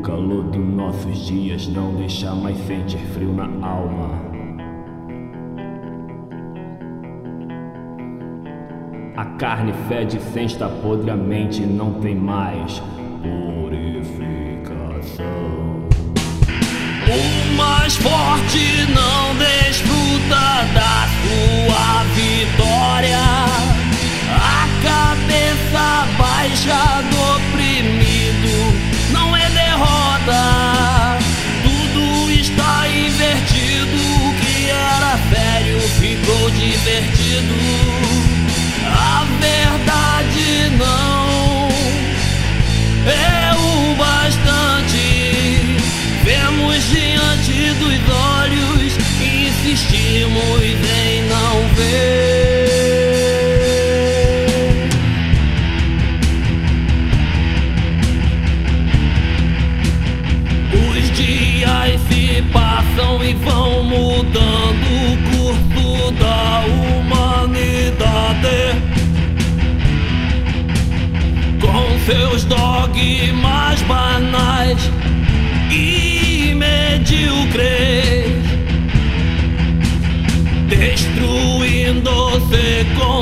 calor dos nossos dias não deixa mais sentir frio na alma. A carne fede sem estar podre, a mente não tem mais purificação. O mais forte não desfruta da sua vitória. A cabeça baixa do oprimido não é derrota. Tudo está invertido. O que era sério ficou divertido. A verdade não é o bastante. Vemos diante dos olhos e insistimos em não ver. Os dias se passam e vão mudando o curso da humanidade, com seus dogmas banais e medíocres, destruindo-se com